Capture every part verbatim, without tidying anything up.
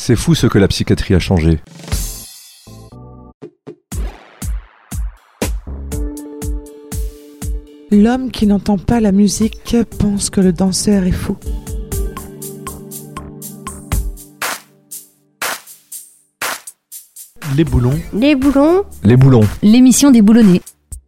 C'est fou ce que la psychiatrie a changé. L'homme qui n'entend pas la musique pense que le danseur est fou. Les boulons. Les boulons. Les boulons. L'émission des boulonnais.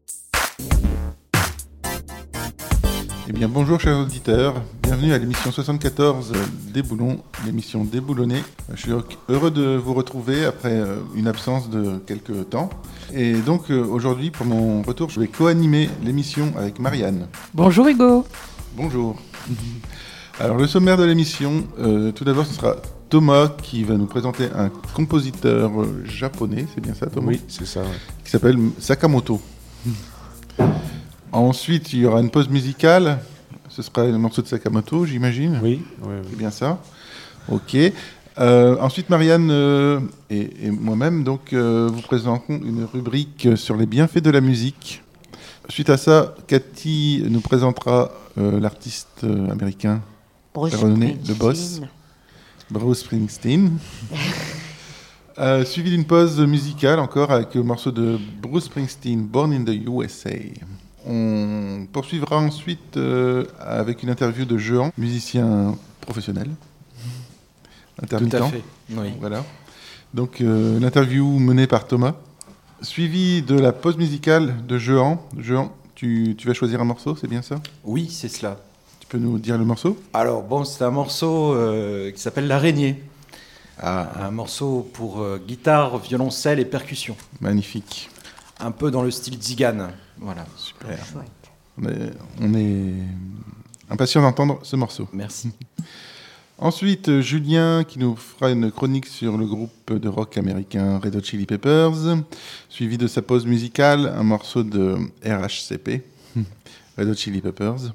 Eh bien, bonjour chers auditeurs, bienvenue à l'émission soixante-quatorze des boulons, l'émission déboulonnée. Je suis heureux de vous retrouver après une absence de quelques temps. Et donc aujourd'hui, pour mon retour, je vais co-animer l'émission avec Marianne. Bonjour Hugo. Bonjour. Alors le sommaire de l'émission, euh, tout d'abord ce sera Thomas qui va nous présenter un compositeur japonais, c'est bien ça Thomas ? Oui, c'est ça. Ouais. Qui s'appelle Sakamoto. Ensuite, il y aura une pause musicale. Ce sera un morceau de Sakamoto, j'imagine. Oui, oui, oui. C'est bien ça. Ok. Euh, ensuite, Marianne euh, et, et moi-même donc, euh, vous présenterons une rubrique sur les bienfaits de la musique. Suite à ça, Cathy nous présentera euh, l'artiste euh, américain renommé, le boss, Bruce Springsteen. euh, suivi d'une pause musicale encore avec le morceau de Bruce Springsteen, Born in the U S A. On poursuivra ensuite euh, avec une interview de Jehan, musicien professionnel, intermittent. Tout à fait, oui. Voilà. Donc euh, l'interview menée par Thomas, suivie de la pause musicale de Jehan. Jehan, tu, tu vas choisir un morceau, c'est bien ça ? Oui, c'est cela. Tu peux nous dire le morceau ? Alors bon, c'est un morceau euh, qui s'appelle L'Araignée. Ah, Un morceau pour euh, guitare, violoncelle et percussion. magnifique. Un peu dans le style Zigan. Voilà. Super. On est, on est impatient d'entendre ce morceau. Merci. Ensuite, Julien qui nous fera une chronique sur le groupe de rock américain Red Hot Chili Peppers, suivi de sa pause musicale, un morceau de R H C P, Red Hot Chili Peppers,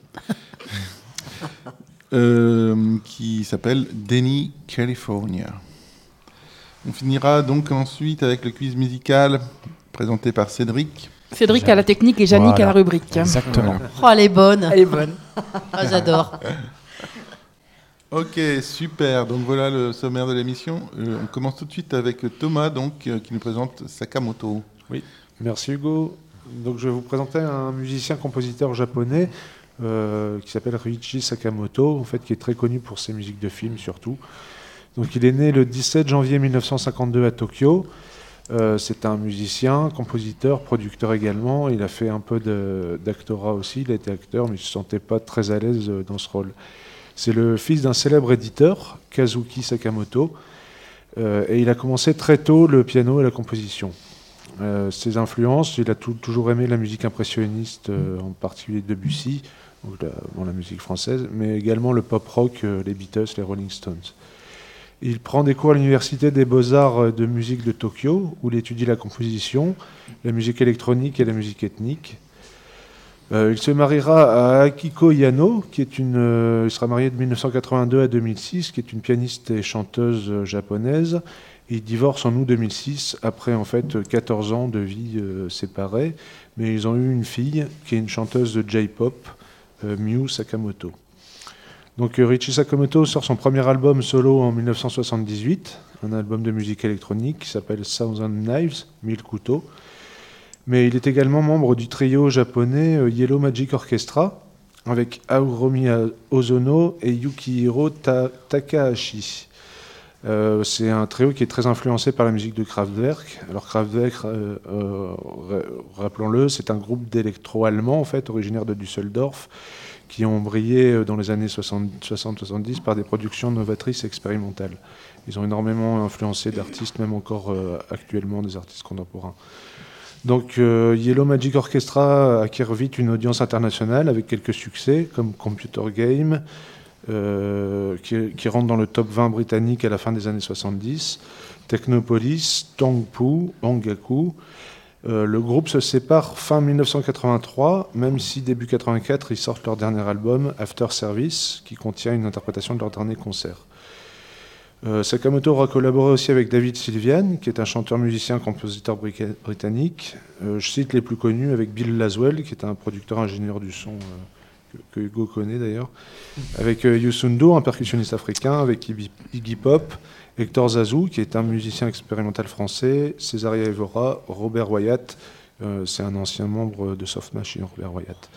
euh, qui s'appelle Denny California. On finira donc ensuite avec le quiz musical présenté par Cédric. Cédric à la technique et Yannick Voilà. à la rubrique. Exactement. Voilà. Oh, elle est bonne. Elle est bonne. Ah, j'adore. Ok, super. Donc voilà le sommaire de l'émission. Euh, on commence tout de suite avec Thomas, donc, euh, qui nous présente Sakamoto. Oui, merci Hugo. Donc je vais vous présenter un musicien-compositeur japonais euh, qui s'appelle Ryuichi Sakamoto, en fait, qui est très connu pour ses musiques de films surtout. Donc il est né le dix-sept janvier mille neuf cent cinquante-deux à Tokyo. Euh, c'est un musicien, compositeur, producteur également. Il a fait un peu de, d'actorat aussi. Il a été acteur, mais il ne se sentait pas très à l'aise dans ce rôle. C'est le fils d'un célèbre éditeur, Kazuki Sakamoto, euh, et il a commencé très tôt le piano et la composition. Euh, ses influences, il a tout, toujours aimé la musique impressionniste, euh, en particulier Debussy, donc la, bon, la musique française, mais également le pop-rock, euh, les Beatles, les Rolling Stones. Il prend des cours à l'université des beaux-arts de musique de Tokyo, où il étudie la composition, la musique électronique et la musique ethnique. Euh, il se mariera à Akiko Yano, qui est une, euh, il sera marié de mille neuf cent quatre-vingt-deux à deux mille six, qui est une pianiste et chanteuse euh, japonaise. Et il divorce en août deux mille six, après en fait quatorze ans de vie euh, séparée. Mais ils ont eu une fille, qui est une chanteuse de J-pop, euh, Miu Sakamoto. Donc euh, Ryuichi Sakamoto sort son premier album solo en mille neuf cent soixante-dixhuit, un album de musique électronique qui s'appelle Thousand Knives, Mille couteaux. Mais il est également membre du trio japonais euh, Yellow Magic Orchestra, avec Hiromi Ozono et Yukihiro Ta- Takahashi. Euh, c'est un trio qui est très influencé par la musique de Kraftwerk. Alors Kraftwerk, euh, euh, rappelons-le, c'est un groupe d'électro-allemands en fait, originaire de Düsseldorf, qui ont brillé dans les années soixante soixante-dix par des productions novatrices et expérimentales. Ils ont énormément influencé d'artistes, même encore euh, actuellement des artistes contemporains. Donc euh, Yellow Magic Orchestra acquiert vite une audience internationale avec quelques succès, comme Computer Game, euh, qui, qui rentre dans le top vingt britannique à la fin des années soixante-dix, Technopolis, Tongpu, Ongaku. Euh, le groupe se sépare fin mille neuf cent quatre-vingt-trois, même si début quatre-vingt-quatre, ils sortent leur dernier album, After Service, qui contient une interprétation de leur dernier concert. Euh, Sakamoto aura collaboré aussi avec David Sylvian, qui est un chanteur-musicien-compositeur britannique. Euh, je cite les plus connus avec Bill Laswell, qui est un producteur-ingénieur du son euh, que Hugo connaît d'ailleurs, avec euh, Youssou N'Dour, un percussionniste africain, avec Iggy, Iggy Pop, Hector Zazou, qui est un musicien expérimental français, Césaria Evora, Robert Wyatt, euh, c'est un ancien membre de Soft Machine, Robert Wyatt.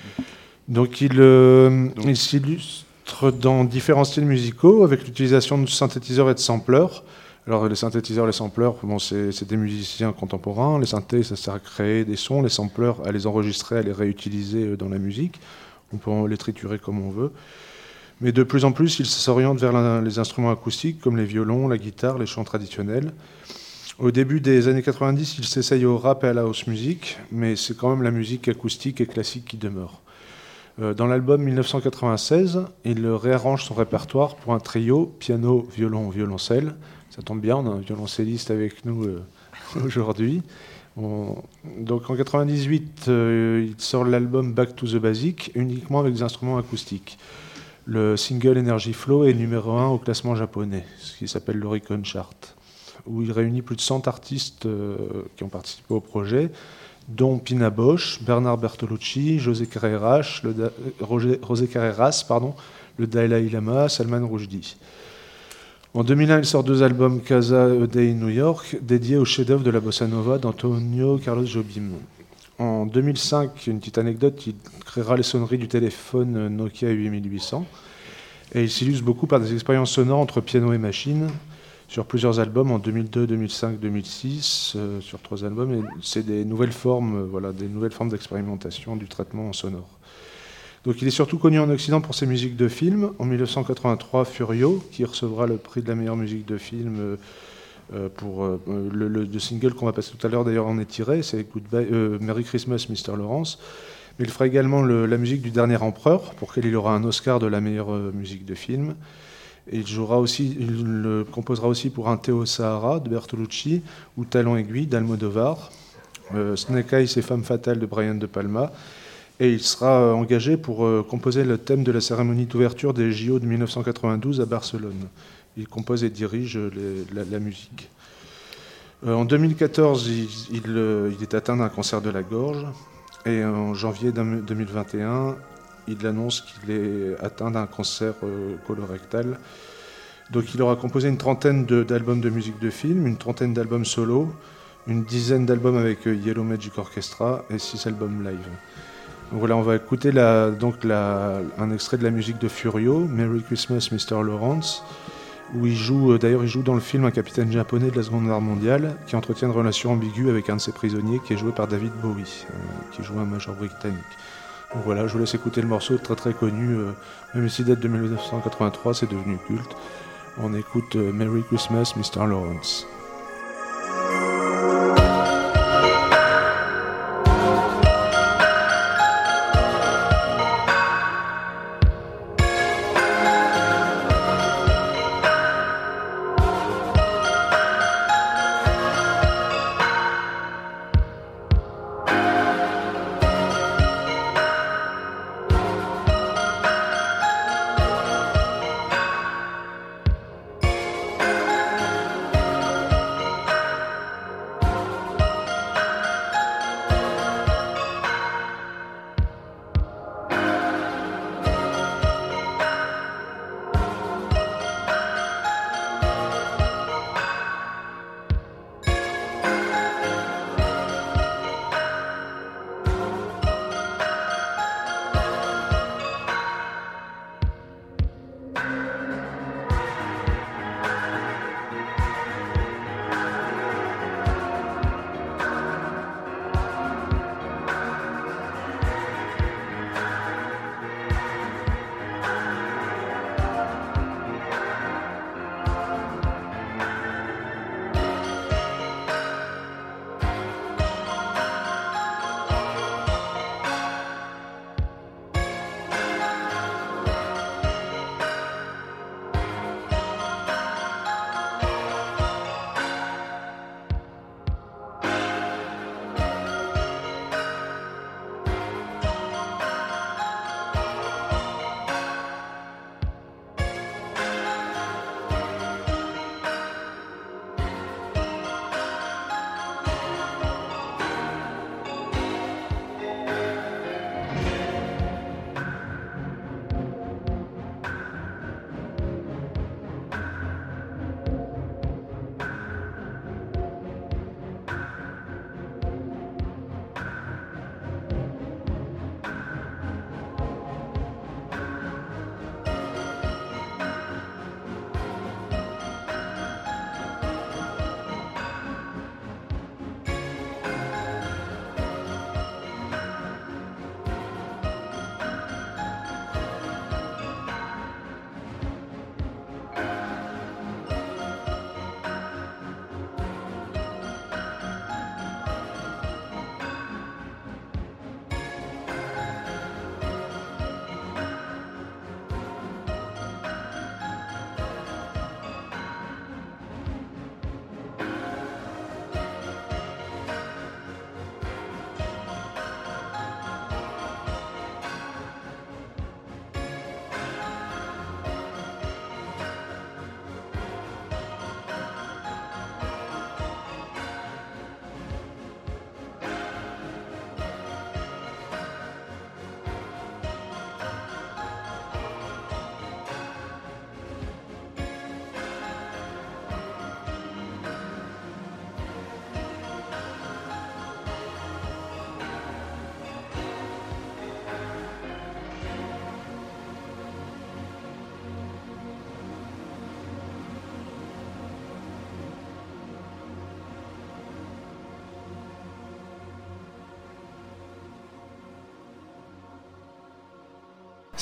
Donc il, euh, il s'illustre dans différents styles musicaux, avec l'utilisation de synthétiseurs et de sampleurs. Alors les synthétiseurs, les sampleurs, bon, c'est, c'est des musiciens contemporains. Les synthés, ça sert à créer des sons. Les sampleurs, à les enregistrer, à les réutiliser dans la musique. On peut les triturer comme on veut. Mais de plus en plus, ils s'orientent vers la, les instruments acoustiques, comme les violons, la guitare, les chants traditionnels. Au début des années quatre-vingt-dix, ils s'essayent au rap et à la house music, mais c'est quand même la musique acoustique et classique qui demeure. Euh, dans l'album mille neuf cent quatre-vingt-seize, il réarrange son répertoire pour un trio, piano, violon, violoncelle. Ça tombe bien, on a un violoncelliste avec nous euh, aujourd'hui. On... Donc en quatre-vingt-dix-huit, euh, il sort l'album Back to the Basic, uniquement avec des instruments acoustiques. Le single Energy Flow est numéro un au classement japonais, ce qui s'appelle l'Oricon Chart, où il réunit plus de cent artistes euh, qui ont participé au projet, dont Pina Bausch, Bernard Bertolucci, José Carreras, le, da... Roger... José Carreras, pardon, le Dalai Lama, Salman Rushdie. En deux mille un, il sort deux albums, Casa A Day in New York, dédiés au chef-d'œuvre de la bossa nova d'Antonio Carlos Jobim. En deux mille cinq, une petite anecdote, il créera les sonneries du téléphone Nokia huit mille huit cents. Et il s'illustre beaucoup par des expériences sonores entre piano et machine, sur plusieurs albums en deux mille deux, deux mille cinq, deux mille six, euh, sur trois albums. Et c'est des nouvelles formes, euh, voilà, des nouvelles formes d'expérimentation du traitement sonore. Donc il est surtout connu en Occident pour ses musiques de film. En mille neuf cent quatre-vingt-trois, Furio, qui recevra le prix de la meilleure musique de film euh, pour euh, le, le, le single qu'on va passer tout à l'heure, d'ailleurs en est tiré, c'est Goodbye, euh, Merry Christmas, mister Lawrence. Mais il fera également le, la musique du Dernier Empereur, pour lequel il aura un Oscar de la meilleure euh, musique de film. Et il, jouera aussi, il le composera aussi pour un Théo Sahara de Bertolucci ou Talon aiguille d'Almodovar, euh, Snake Eyes et Femme fatale de Brian De Palma. Et il sera engagé pour composer le thème de la cérémonie d'ouverture des J O de mille neuf cent quatre-vingt-douze à Barcelone. Il compose et dirige les, la, la musique. Euh, en deux mille quatorze, il, il, il est atteint d'un cancer de la gorge. Et en janvier deux mille vingt et un, il annonce qu'il est atteint d'un cancer euh, colorectal. Donc il aura composé une trentaine de, d'albums de musique de film, une trentaine d'albums solo, une dizaine d'albums avec Yellow Magic Orchestra et six albums live. Donc voilà, on va écouter la, donc la, un extrait de la musique de Furio, Merry Christmas, mister Lawrence, où il joue, d'ailleurs il joue dans le film un capitaine japonais de la Seconde Guerre mondiale qui entretient une relation ambiguë avec un de ses prisonniers qui est joué par David Bowie, euh, qui joue un major britannique. Donc voilà, je vous laisse écouter le morceau très très connu, euh, même s'il date de mille neuf cent quatre-vingt-trois, c'est devenu culte. On écoute euh, Merry Christmas, mister Lawrence.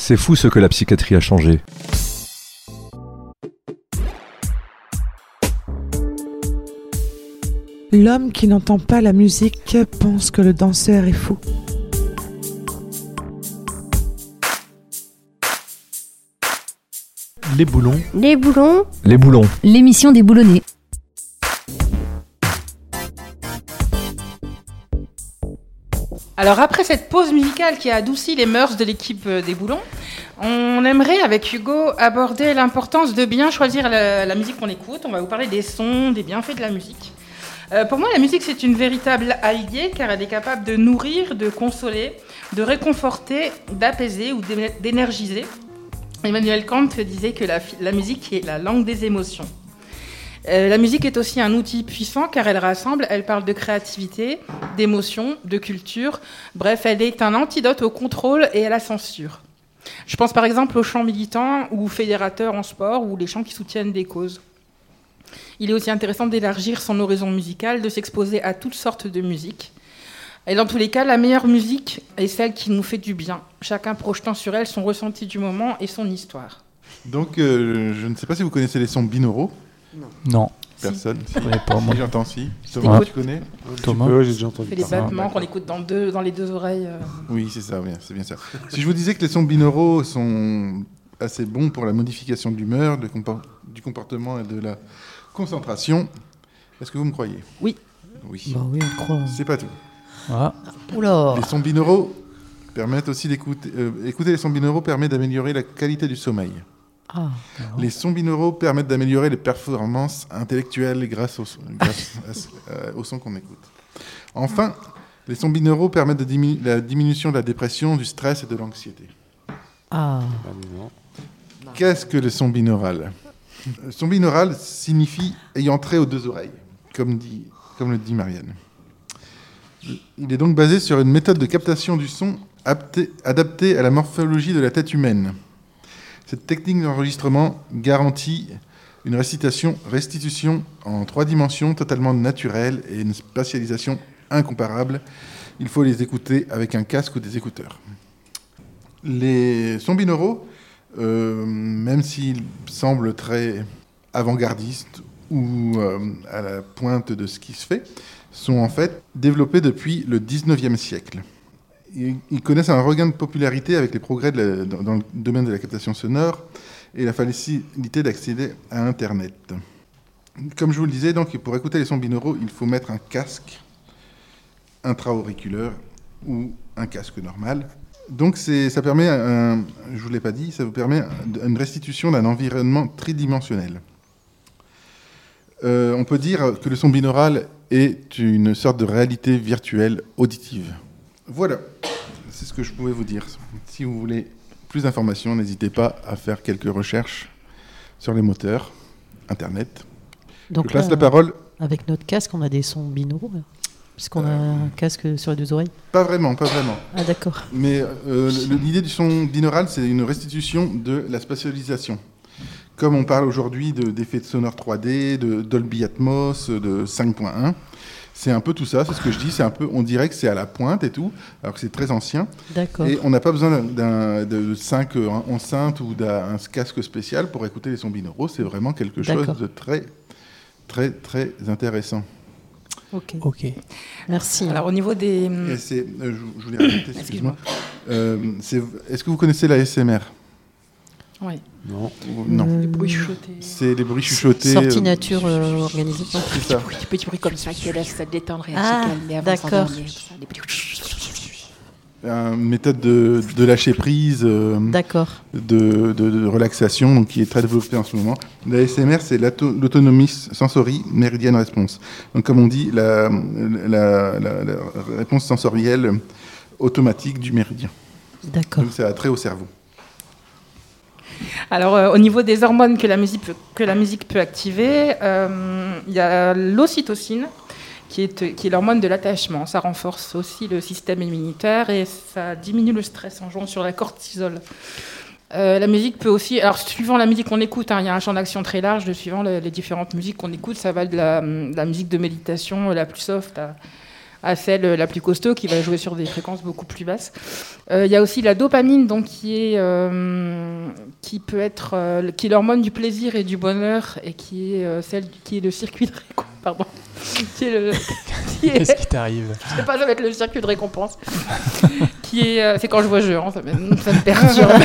C'est fou ce que la psychiatrie a changé. L'homme qui n'entend pas la musique pense que le danseur est fou. Les boulons. Les boulons. Les boulons. L'émission des boulonnais. Alors après cette pause musicale qui a adouci les mœurs de l'équipe des Boulons, on aimerait avec Hugo aborder l'importance de bien choisir la, la musique qu'on écoute. On va vous parler des sons, des bienfaits de la musique. Euh, pour moi, la musique, c'est une véritable alliée car elle est capable de nourrir, de consoler, de réconforter, d'apaiser ou d'énergiser. Emmanuel Kant disait que la, la musique est la langue des émotions. Euh, la musique est aussi un outil puissant car elle rassemble, elle parle de créativité, d'émotion, de culture. Bref, elle est un antidote au contrôle et à la censure. Je pense par exemple aux chants militants ou fédérateurs en sport ou les chants qui soutiennent des causes. Il est aussi intéressant d'élargir son horizon musical, de s'exposer à toutes sortes de musiques. Et dans tous les cas, la meilleure musique est celle qui nous fait du bien, chacun projetant sur elle son ressenti du moment et son histoire. Donc, euh, je ne sais pas si vous connaissez les sons binauraux. Non. Personne. Si. Ouais, pas moi. Si, j'entends si. Thomas, T'écoutes. tu connais Thomas. Oui, j'ai déjà entendu. On fait les parler. battements qu'on écoute dans, deux, dans les deux oreilles. Euh... Oui, c'est ça, oui, c'est bien ça. Si je vous disais que les sons binauraux sont assez bons pour la modification de l'humeur, de compor- du comportement et de la concentration, est-ce que vous me croyez? Oui. Oui. Bah oui, on croit. C'est pas tout. Ah. Oula. Les sons binauraux permettent aussi d'écouter. Euh, écouter les sons binauraux permet d'améliorer la qualité du sommeil. Ah. Les sons binauraux permettent d'améliorer les performances intellectuelles grâce au son, grâce à, euh, au son qu'on écoute. Enfin, les sons binauraux permettent de diminu- la diminution de la dépression, du stress et de l'anxiété. Ah. Ah, mais non. Qu'est-ce que le son binaural? Le son binaural signifie ayant trait aux deux oreilles, comme, dit, comme le dit Marianne. Il est donc basé sur une méthode de captation du son apté- adaptée à la morphologie de la tête humaine. Cette technique d'enregistrement garantit une récitation, restitution en trois dimensions totalement naturelle et une spatialisation incomparable. Il faut les écouter avec un casque ou des écouteurs. Les sons binauraux, euh, même s'ils semblent très avant-gardistes ou euh, à la pointe de ce qui se fait, sont en fait développés depuis le dix-neuvième siècle. Ils, ils connaissent un regain de popularité avec les progrès de la, dans, dans le domaine de la captation sonore et la facilité d'accéder à Internet. Comme je vous le disais, donc, pour écouter les sons binauraux, il faut mettre un casque intra-auriculaire ou un casque normal. Donc c'est, ça permet, un, je ne vous l'ai pas dit, ça vous permet une restitution d'un environnement tridimensionnel. Euh, on peut dire que le son binaural est une sorte de réalité virtuelle auditive. Voilà, c'est ce que je pouvais vous dire. Si vous voulez plus d'informations, n'hésitez pas à faire quelques recherches sur les moteurs, Internet. Donc je passe là, la parole. Avec notre casque, on a des sons binauraux, là. Puisqu'on a un casque sur les deux oreilles. Pas vraiment, pas vraiment. Ah d'accord. Mais euh, le- l'idée du son binaural, c'est une restitution de la spatialisation. Comme on parle aujourd'hui de, d'effets sonores trois D, de Dolby Atmos, de cinq point un, c'est un peu tout ça, c'est ce que je dis, c'est un peu, on dirait que c'est à la pointe et tout, alors que c'est très ancien. D'accord. Et on n'a pas besoin d'un, de cinq enceintes ou d'un casque spécial pour écouter les sons binauraux, c'est vraiment quelque chose D'accord. de très, très, très intéressant. Ok. Ok. Merci. Alors au niveau des... Et c'est, euh, je, je voulais rajouter, excuse-moi, euh, c'est, est-ce que vous connaissez l'A S M R? Oui, Non. Non. Euh, les bruits chuchotés. C'est les bruits chuchotés. Sortie euh, nature euh, organisée. C'est ça. Des petits bruits comme ça qui laissent se détendre et Ah, se calmer avant d'accord. de s'endormir, tout ça, des petits- Une méthode de, de lâcher prise, euh, D'accord. de, de, de relaxation, donc qui est très développée en ce moment. L'A S M R, c'est l'auto- l'autonomie sensory meridian response. Donc, comme on dit, la, la, la, la réponse sensorielle automatique du méridien. D'accord. Donc, ça a trait au cerveau. Alors, euh, au niveau des hormones que la musique peut, que la musique peut activer, euh, il y a l'ocytocine, qui est, qui est l'hormone de l'attachement. Ça renforce aussi le système immunitaire et ça diminue le stress en jouant sur la cortisol. Euh, la musique peut aussi... Alors, suivant la musique qu'on écoute, hein, il y a un champ d'action très large de suivant le- les différentes musiques qu'on écoute. Ça va de la, de la musique de méditation la plus soft à, à celle la plus costaud qui va jouer sur des fréquences beaucoup plus basses. Euh, il y a aussi la dopamine, donc qui est euh, qui peut être euh, qui est l'hormone du plaisir et du bonheur et qui est euh, celle qui est le circuit de récompense. Pardon. Qui est le. Qui est, Qu'est-ce qui t'arrive? Je sais pas, ça va être le circuit de récompense. qui est, euh, c'est quand je vois jeu, hein, ça, me, ça me perturbe.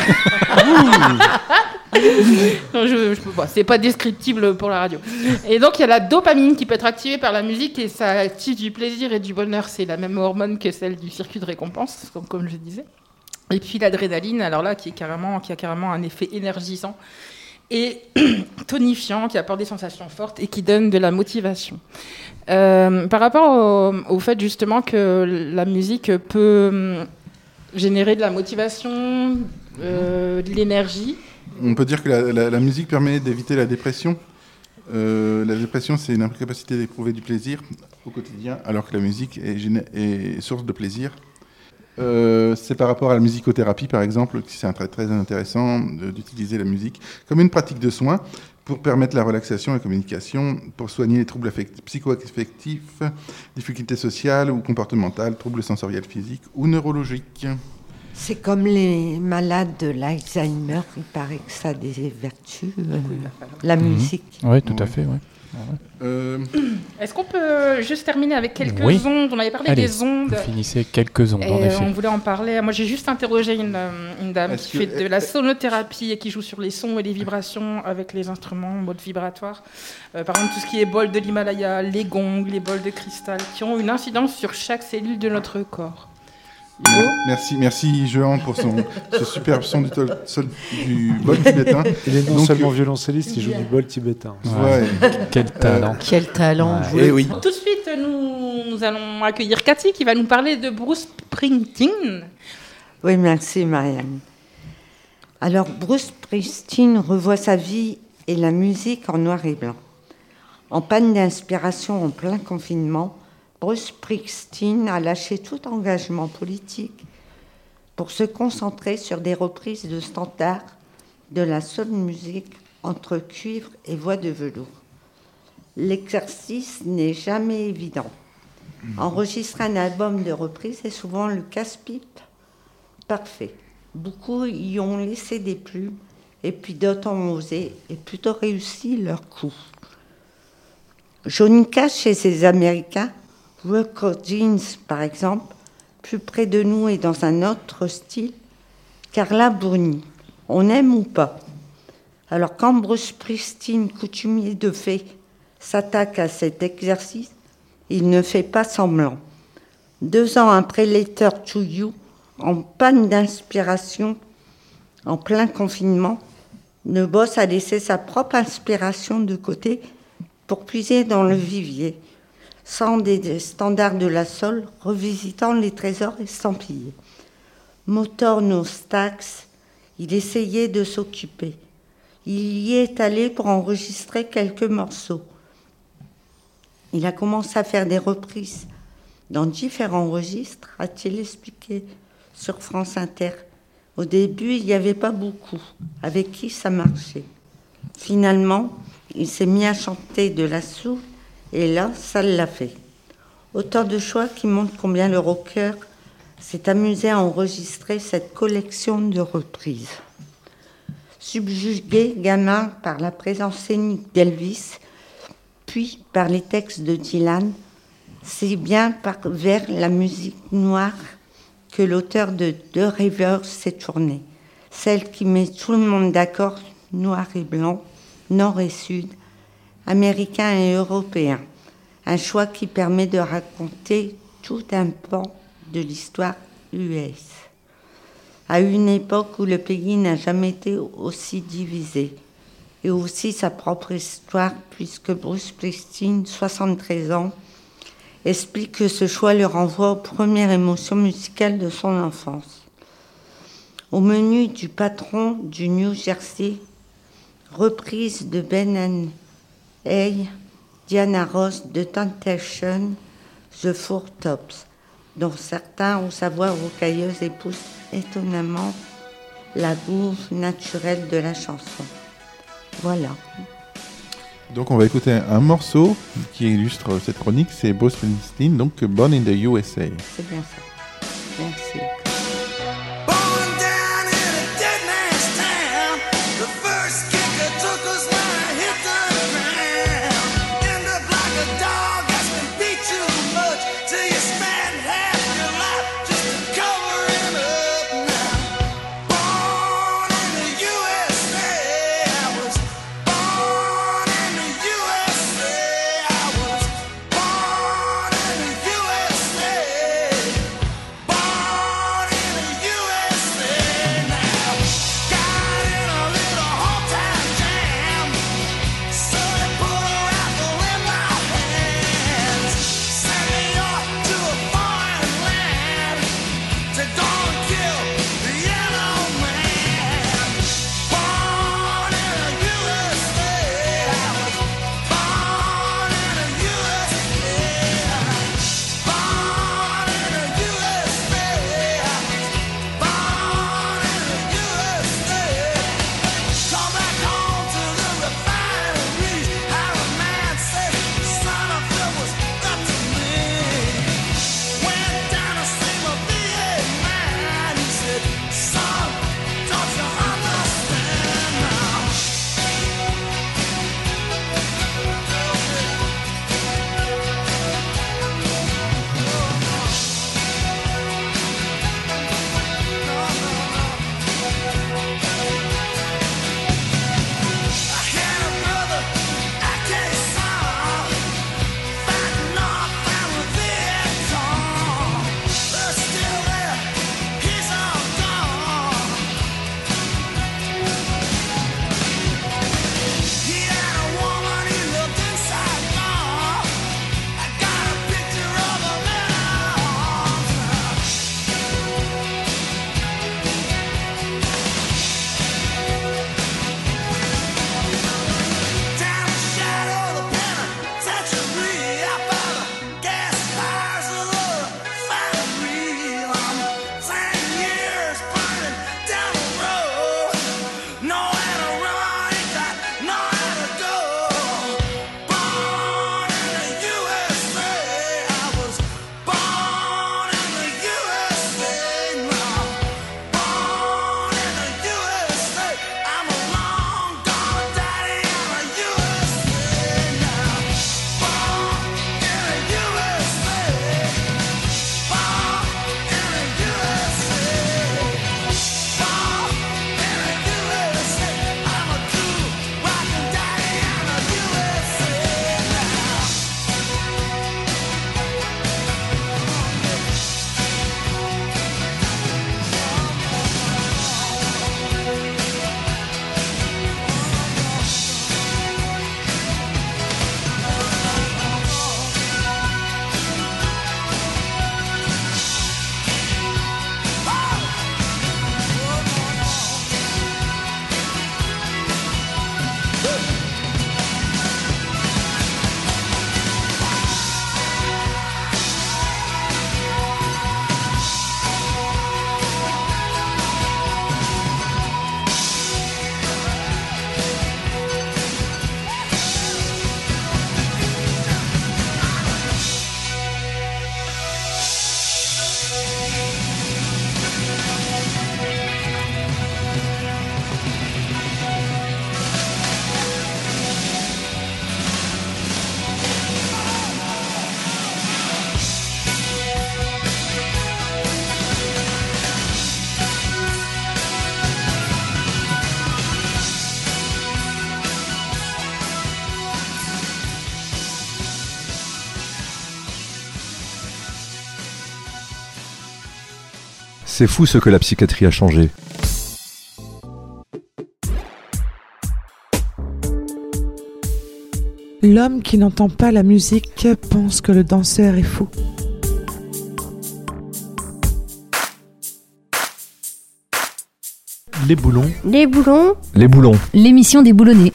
non, je, je peux pas. C'est pas descriptible pour la radio. Et donc il y a la dopamine qui peut être activée par la musique et ça active du plaisir et du bonheur. C'est la même hormone que celle du circuit de récompense, comme, comme je disais. Et puis l'adrénaline, alors là, qui est carrément, qui a carrément un effet énergisant et tonifiant, qui apporte des sensations fortes et qui donne de la motivation. Euh, par rapport au, au fait justement que la musique peut générer de la motivation, euh, de l'énergie. On peut dire que la, la, la musique permet d'éviter la dépression. Euh, la dépression, c'est une incapacité d'éprouver du plaisir au quotidien, alors que la musique est, est source de plaisir. Euh, c'est par rapport à la musicothérapie, par exemple, que c'est un très, très intéressant de, d'utiliser la musique comme une pratique de soins pour permettre la relaxation et la communication, pour soigner les troubles affectifs, psycho-affectifs, difficultés sociales ou comportementales, troubles sensoriels physiques ou neurologiques. C'est comme les malades de l'Alzheimer, il paraît que ça a des vertus, euh, la musique. Oui, tout à fait, ouais. Ouais. Euh... Est-ce qu'on peut juste terminer avec quelques oui. ondes? On avait parlé Allez, des ondes. Vous finissez quelques ondes, et en effet. On voulait en parler. Moi, j'ai juste interrogé une, une dame Est-ce qui que... fait de la sonothérapie et qui joue sur les sons et les vibrations avec les instruments en mode vibratoire. Euh, par exemple, tout ce qui est bol de l'Himalaya, les gongs, les bols de cristal, qui ont une incidence sur chaque cellule de notre corps. Merci, merci Jehan pour son, ce superbe son du, tol, sol, du bol tibétain. Il est non Donc, seulement violoncelliste, il joue du bol tibétain. Ouais. Ouais. Quel talent. Euh, Quel talent. Eh oui. Tout de suite, nous, nous allons accueillir Cathy qui va nous parler de Bruce Springsteen. Oui, merci Marianne. Alors, Bruce Springsteen revoit sa vie et la musique en noir et blanc. En panne d'inspiration en plein confinement, Bruce Springsteen a lâché tout engagement politique pour se concentrer sur des reprises de standards de la soul music entre cuivre et voix de velours. L'exercice n'est jamais évident. Enregistrer un album de reprise est souvent le casse-pipe parfait. Beaucoup y ont laissé des plumes et puis d'autres ont osé et plutôt réussi leur coup. Johnny Cash et ses Américains, Recordings par exemple, plus près de nous et dans un autre style, Carla Bruni, on aime ou pas. Alors quand Bruce Springsteen, coutumier de fait, s'attaque à cet exercice, il ne fait pas semblant. Deux ans après Letter to You, en panne d'inspiration, en plein confinement, le boss a laissé sa propre inspiration de côté pour puiser dans le vivier, sans des standards de la soul, revisitant les trésors estampillés. Motown aux Stax, il essayait de s'occuper. Il y est allé pour enregistrer quelques morceaux. Il a commencé à faire des reprises dans différents registres, a-t-il expliqué sur France Inter. Au début, il n'y avait pas beaucoup avec qui ça marchait. Finalement, il s'est mis à chanter de la soul et là, ça l'a fait. Autant de choix qui montrent combien le rocker s'est amusé à enregistrer cette collection de reprises. Subjugué, gamin, par la présence scénique d'Elvis, puis par les textes de Dylan, c'est bien par, vers la musique noire que l'auteur de The Rivers s'est tourné, celle qui met tout le monde d'accord, noir et blanc, nord et sud, américain et européen. Un choix qui permet de raconter tout un pan de l'histoire U S. À une époque où le pays n'a jamais été aussi divisé, et aussi sa propre histoire, puisque Bruce Springsteen, soixante-treize ans, explique que ce choix le renvoie aux premières émotions musicales de son enfance. Au menu du patron du New Jersey, reprise de Ben and Hey, Diana Ross, de Temptation, The Four Tops, dont certains, où sa voix rocailleuse épouse étonnamment la bouffe naturelle de la chanson. Voilà. Donc on va écouter un morceau qui illustre cette chronique, c'est Bruce Springsteen, donc Born in the U S A. C'est bien ça. Merci. C'est fou ce que la psychiatrie a changé. L'homme qui n'entend pas la musique pense que le danseur est fou. Les boulons. Les boulons. Les boulons. L'émission des boulonnais.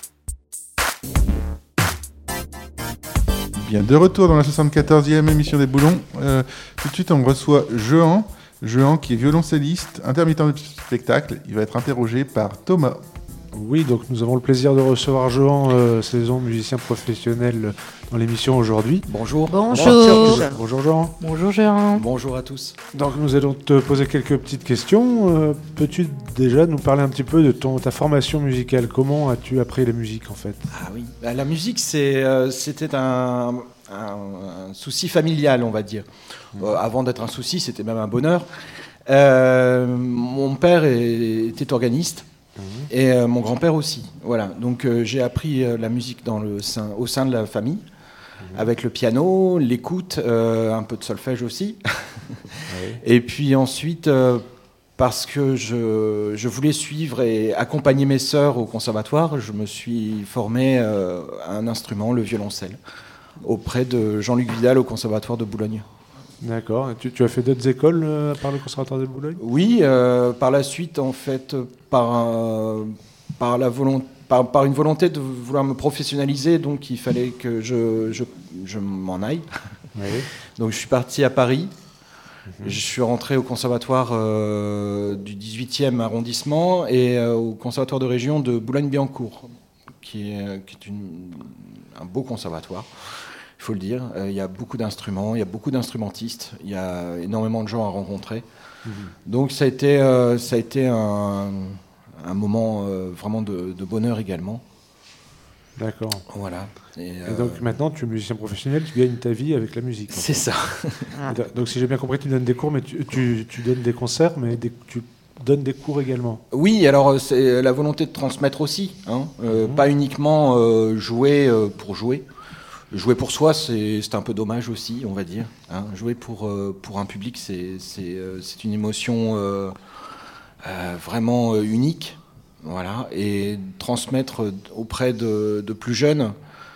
Bien, de retour dans la soixante-quatorzième émission des boulons. Euh, tout de suite, on reçoit Jehan. Jehan qui est violoncelliste, intermittent du spectacle. Il va être interrogé par Thomas. Oui, donc nous avons le plaisir de recevoir Johan euh, Saison, musicien professionnel dans l'émission aujourd'hui. Bonjour. Bonjour. Bonjour Johan. Bonjour Gérard. Bonjour à tous. Donc nous allons te poser quelques petites questions. Euh, peux-tu déjà nous parler un petit peu de ton, ta formation musicale? Comment as-tu appris la musique en fait? Ah oui, bah, la musique, c'est, euh, c'était un, un, un souci familial, on va dire. Mmh. Euh, avant d'être un souci, c'était même un bonheur. Euh, mon père est, était organiste. Mmh. Et euh, mon grand-père aussi. Voilà. Donc euh, j'ai appris euh, la musique dans le sein, au sein de la famille, mmh. avec le piano, l'écoute, euh, un peu de solfège aussi. Oui. Et puis ensuite, euh, parce que je, je voulais suivre et accompagner mes sœurs au conservatoire, je me suis formé euh, à un instrument, le violoncelle, auprès de Jean-Luc Vidal au conservatoire de Boulogne. D'accord. Et tu, tu as fait d'autres écoles euh, à part le conservatoire de Boulogne? Oui, euh, par la suite, en fait, par, un, par, la volonté, par, par une volonté de vouloir me professionnaliser, donc il fallait que je, je, je m'en aille. Oui. Donc je suis parti à Paris. Mm-hmm. Je suis rentré au conservatoire euh, du dix-huitième arrondissement et euh, au conservatoire de région de Boulogne-Billancourt, qui est, qui est une, un beau conservatoire. Il faut le dire, il euh, y a beaucoup d'instruments, il y a beaucoup d'instrumentistes, il y a énormément de gens à rencontrer. Mmh. Donc ça a été, euh, ça a été un, un moment euh, vraiment de, de bonheur également. D'accord. Voilà. Et, Et euh... donc maintenant, tu es musicien professionnel, tu gagnes ta vie avec la musique. C'est ça. Ah. Donc si j'ai bien compris, tu donnes des cours, mais tu, tu, tu donnes des concerts, mais des, tu donnes des cours également. Oui, alors c'est la volonté de transmettre aussi, hein, euh, mmh. pas uniquement euh, jouer euh, pour jouer. Jouer pour soi, c'est, c'est un peu dommage aussi, on va dire. Hein. Jouer pour, euh, pour un public, c'est, c'est, euh, c'est une émotion euh, euh, vraiment euh, unique. Voilà. Et transmettre auprès de, de plus jeunes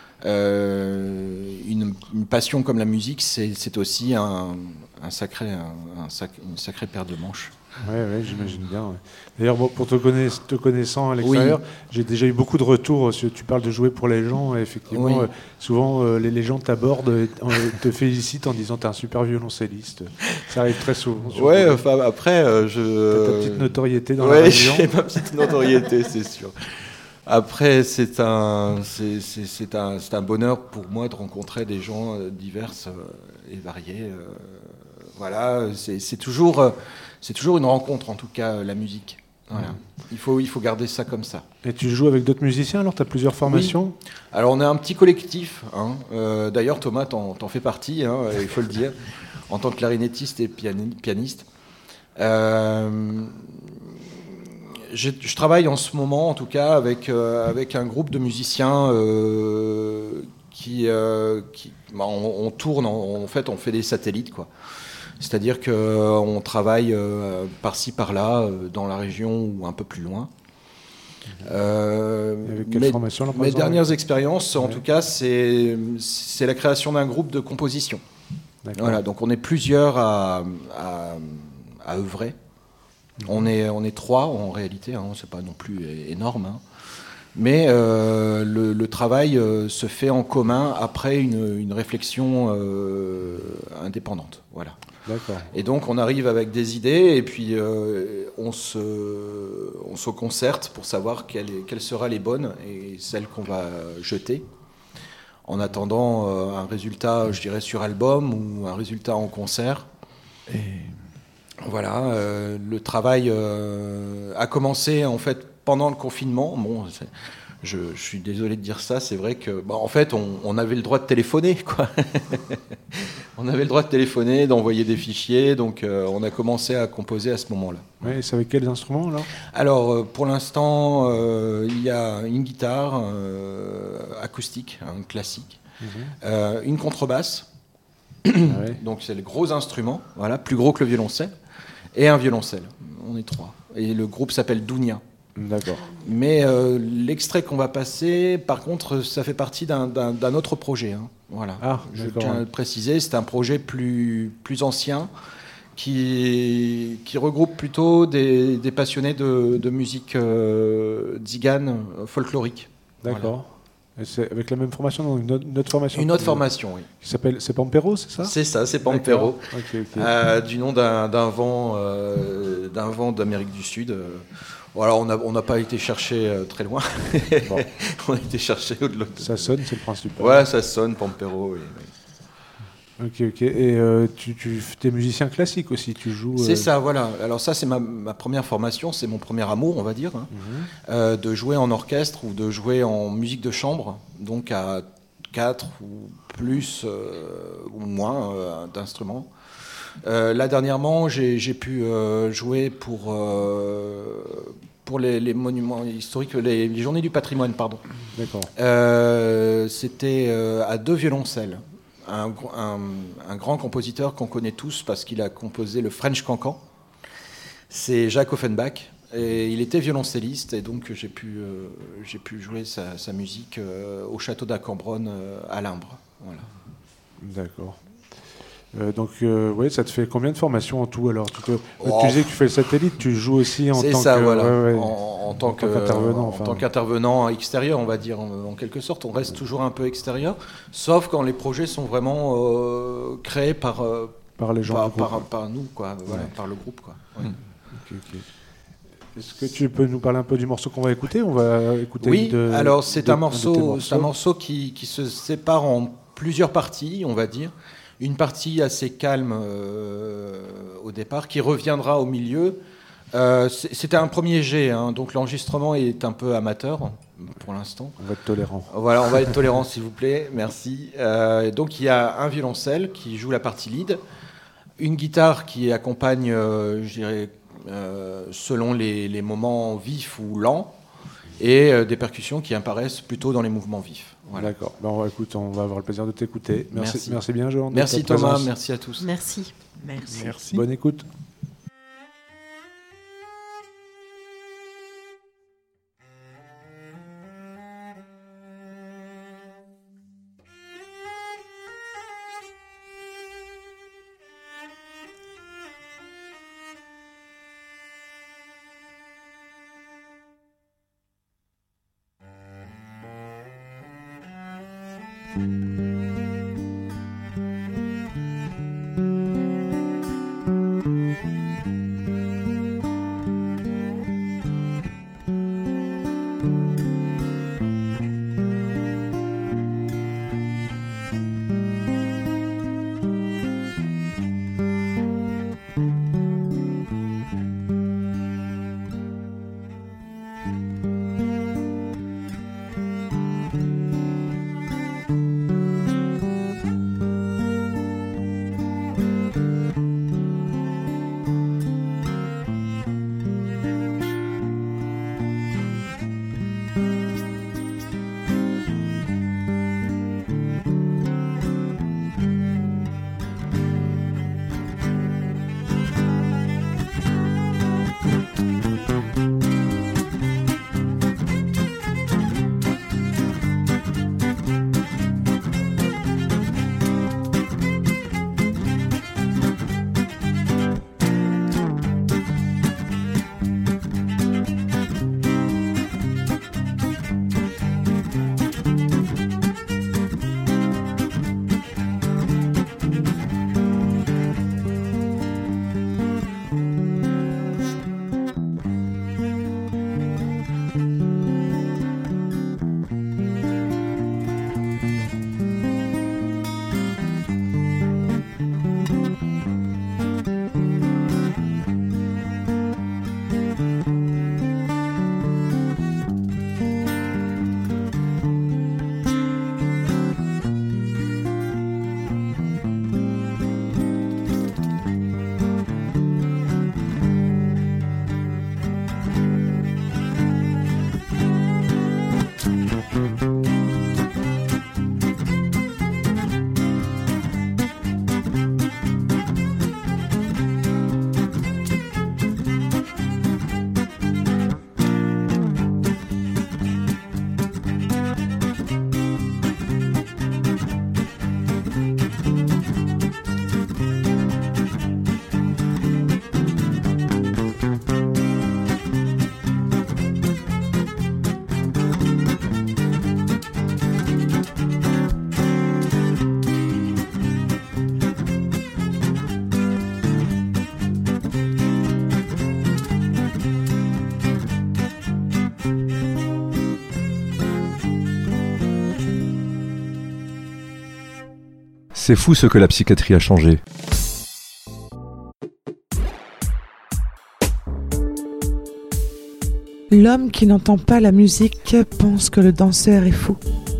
euh, une, une passion comme la musique, c'est, c'est aussi un, un sacré, un, un sac, une sacrée paire de manches. Oui, ouais, j'imagine bien. Ouais. D'ailleurs, bon, pour te, connaiss- te connaissant à l'extérieur, oui. j'ai déjà eu beaucoup de retours. Tu parles de jouer pour les gens. Et effectivement, oui. euh, souvent, euh, les, les gens t'abordent, et te félicitent en disant t'es un super violoncelliste. Ça arrive très souvent. Ouais, enfin, après, euh, je. T'as ta petite notoriété dans ouais, la région. J'ai ma petite notoriété, c'est sûr. Après, c'est un, c'est, c'est, c'est, un, c'est un bonheur pour moi de rencontrer des gens euh, divers euh, et variés. Euh, voilà, c'est, c'est toujours. Euh, C'est toujours une rencontre, en tout cas, la musique. Voilà. Il faut, il faut garder ça comme ça. Et tu joues avec d'autres musiciens, alors tu as plusieurs formations? Oui. Alors, on est un petit collectif. Hein. Euh, d'ailleurs, Thomas, t'en, t'en fais partie, hein, il faut le dire, en tant que clarinettiste et piani- pianiste. Euh, je, je travaille en ce moment, en tout cas, avec, euh, avec un groupe de musiciens euh, qui... Euh, qui bah, on, on tourne, en, en fait, on fait des satellites, quoi. C'est-à-dire qu'on travaille euh, par-ci, par-là, euh, dans la région ou un peu plus loin. Euh, avec quelle mes, formation, là, mes dernières expériences, en ouais. tout cas, c'est, c'est la création d'un groupe de composition. Voilà, donc on est plusieurs à, à, à œuvrer. Mmh. On est, on est trois en réalité, hein, c'est pas non plus énorme. Hein. Mais euh, le, le travail euh, se fait en commun après une, une réflexion euh, indépendante. Voilà. D'accord. Et donc on arrive avec des idées et puis euh, on, se, on se concerte pour savoir quelles quelle sera les bonnes et celles qu'on va jeter. En attendant euh, un résultat, je dirais, sur album ou un résultat en concert. Et voilà, euh, le travail euh, a commencé en fait pendant le confinement. Bon, c'est, je, je suis désolé de dire ça, c'est vrai que, bah, en fait, on, on avait le droit de téléphoner, quoi. On avait le droit de téléphoner, d'envoyer des fichiers, donc euh, on a commencé à composer à ce moment-là. Ouais, c'est avec quels instruments alors? Alors, euh, pour l'instant, euh, il y a une guitare euh, acoustique, un classique, mmh. euh, une contrebasse, ah ouais. Donc c'est le gros instrument, voilà, plus gros que le violoncelle, et un violoncelle. On est trois. Et le groupe s'appelle Dounia. D'accord. Mais euh, l'extrait qu'on va passer, par contre, ça fait partie d'un, d'un, d'un autre projet. Hein. Voilà. Ah, je tiens à le préciser, c'est un projet plus, plus ancien qui, qui regroupe plutôt des, des passionnés de, de musique euh, tzigane folklorique. D'accord. Et c'est avec la même formation, donc une autre, une autre formation. Une autre qui- formation, oui. Qui s'appelle, c'est Pampero, c'est ça? C'est ça, c'est Pampero, D'accord. Ok, ok. euh, du nom d'un d'un vent, euh, d'un vent d'Amérique du Sud. euh. Voilà, on n'a on n'a pas été chercher euh, très loin. Bon. On a été chercher au-delà. de- Ça sonne, c'est le principe. Ouais, ça sonne, Pampero. oui, oui. Ok, ok. Et euh, tu, tu es musicien classique aussi, tu joues. C'est euh, ça, voilà. Alors ça, c'est ma, ma première formation, c'est mon premier amour, on va dire, hein. Mhm. Euh, de jouer en orchestre ou de jouer en musique de chambre, donc à quatre ou plus euh, ou moins euh, d'instruments. Euh, là, dernièrement, j'ai j'ai pu euh, jouer pour, euh, pour les, les monuments historiques, les, les journées du patrimoine, pardon. D'accord. Euh, C'était euh, à deux violoncelles. Un, gr- un, un grand compositeur qu'on connaît tous parce qu'il a composé le French Cancan. C'est Jacques Offenbach. Et il était violoncelliste et donc j'ai pu, euh, j'ai pu jouer sa, sa musique euh, au château d'Acambronne euh, à Limbre. Voilà. D'accord. Euh, donc, euh, ouais, ça te fait combien de formations en tout alors? Tu, te- Oh. tu disais que tu fais le satellite, tu joues aussi en C'est tant ça, que. voilà. ouais, ouais. En, en tant En que- tant qu'intervenant, en enfin. tant qu'intervenant extérieur, on va dire, en, en quelque sorte. On reste toujours un peu extérieur, sauf quand les projets sont vraiment euh, créés par, euh, Par les gens par, du groupe. par- par nous, quoi, voilà, Ouais. par le groupe. Quoi. Ouais. Ok, ok. Est-ce que tu peux nous parler un peu du morceau qu'on va écouter? On va écouter. Oui, de- alors c'est de- un de tes morceau, c'est un morceau qui, qui se sépare en plusieurs parties, on va dire. Une partie assez calme euh, au départ, qui reviendra au milieu. Euh, c'est- C'était un premier jet, hein, donc l'enregistrement est un peu amateur pour l'instant. On va être tolérant. Voilà, on va être tolérant s'il vous plaît, merci. Euh, donc il y a un violoncelle qui joue la partie lead, une guitare qui accompagne, euh, je dirais, euh, selon les, les moments vifs ou lents, et euh, des percussions qui apparaissent plutôt dans les mouvements vifs. Voilà. D'accord. Ben, écoute, on va avoir le plaisir de t'écouter. Merci, Merci. merci bien, Johan. de Merci ta Thomas, présence. merci à tous. Merci. Merci. Merci. Bonne écoute. Thank you. C'est fou ce que la psychiatrie a changé. L'homme qui n'entend pas la musique pense que le danseur est fou.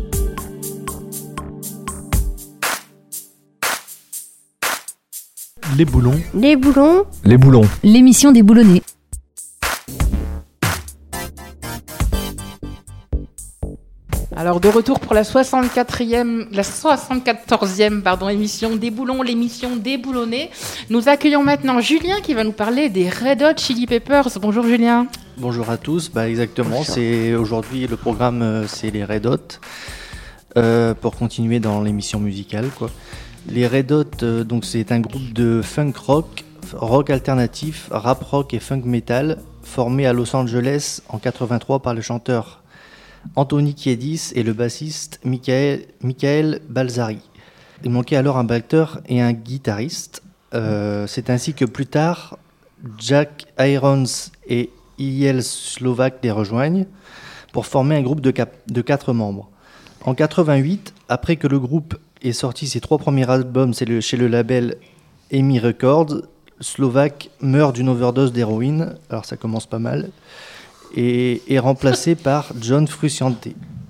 Les boulons. Les boulons. Les boulons. L'émission des boulonnais. Alors de retour pour la soixante-quatrième, la soixante-quatorzième pardon, émission des boulons, l'émission des boulonnais. Nous accueillons maintenant Julien qui va nous parler des Red Hot Chili Peppers. Bonjour Julien. Bonjour à tous, bah exactement, c'est aujourd'hui le programme euh, c'est les Red Hot, euh, pour continuer dans l'émission musicale quoi. Les Red Hot, euh, donc c'est un groupe de funk rock, rock alternatif, rap rock et funk metal, formé à Los Angeles en quatre-vingt-trois par le chanteur Anthony Kiedis et le bassiste Michael, Michael Balzari. Il manquait alors un batteur et un guitariste. Euh, c'est ainsi que plus tard, Jack Irons et I L Slovak les rejoignent pour former un groupe de, cap- de quatre membres. En quatre-vingt-huit, après que le groupe ait sorti ses trois premiers albums c'est le, chez le label E M I Records, Slovak meurt d'une overdose d'héroïne, alors ça commence pas mal, et est remplacé par John Frusciante.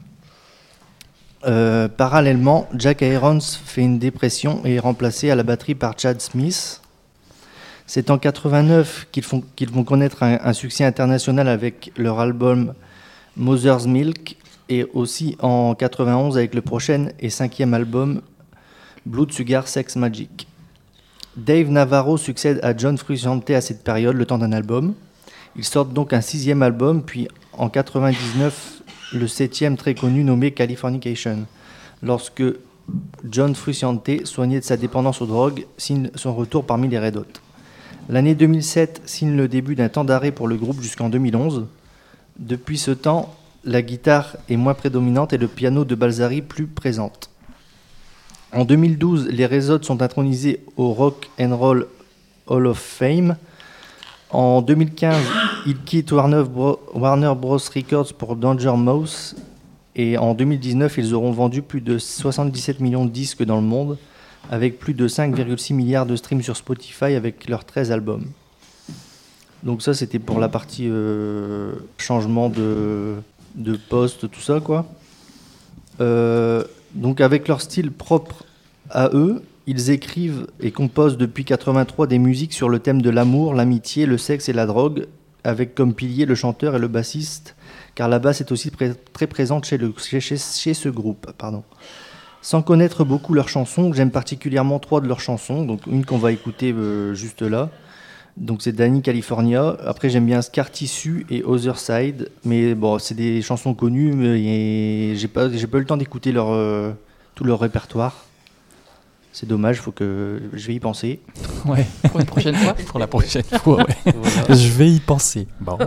Euh, parallèlement, Jack Irons fait une dépression et est remplacé à la batterie par Chad Smith. C'est en quatre-vingt-neuf qu'ils, font, qu'ils vont connaître un, un succès international avec leur album Mother's Milk et aussi en quatre-vingt-onze avec le prochain et cinquième album Blood Sugar Sex Magic. Dave Navarro succède à John Frusciante à cette période, le temps d'un album. Ils sortent donc un sixième album, puis en quatre-vingt-dix-neuf, le septième très connu nommé Californication, lorsque John Frusciante, soigné de sa dépendance aux drogues, signe son retour parmi les Red Hot. L'année deux mille sept signe le début d'un temps d'arrêt pour le groupe jusqu'en deux mille onze. Depuis ce temps, la guitare est moins prédominante et le piano de Balzari plus présente. En deux mille douze, les Red Hot sont intronisés au Rock and Roll Hall of Fame. En deux mille quinze, ils quittent Warner, Bro- Warner Bros. Records pour Danger Mouse. Et en deux mille dix-neuf, ils auront vendu plus de soixante-dix-sept millions de disques dans le monde, avec plus de cinq virgule six milliards de streams sur Spotify avec leurs treize albums. Donc ça, c'était pour la partie euh, changement de, de poste, tout ça, quoi. Euh, donc avec leur style propre à eux, ils écrivent et composent depuis quatre-vingt-trois des musiques sur le thème de l'amour, l'amitié, le sexe et la drogue, avec comme pilier le chanteur et le bassiste, car la basse est aussi pré- très présente chez, le, chez, chez, chez ce groupe. Pardon. Sans connaître beaucoup leurs chansons, j'aime particulièrement trois de leurs chansons, donc une qu'on va écouter euh, juste là. Donc c'est Danny California. Après j'aime bien Scar Tissue et Other Side, mais bon c'est des chansons connues, mais j'ai pas j'ai pas eu le temps d'écouter leur euh, tout leur répertoire. C'est dommage, faut que je vais y penser. Ouais. Pour une prochaine fois. Pour la prochaine fois, ouais. Voilà. Je vais y penser. Bon.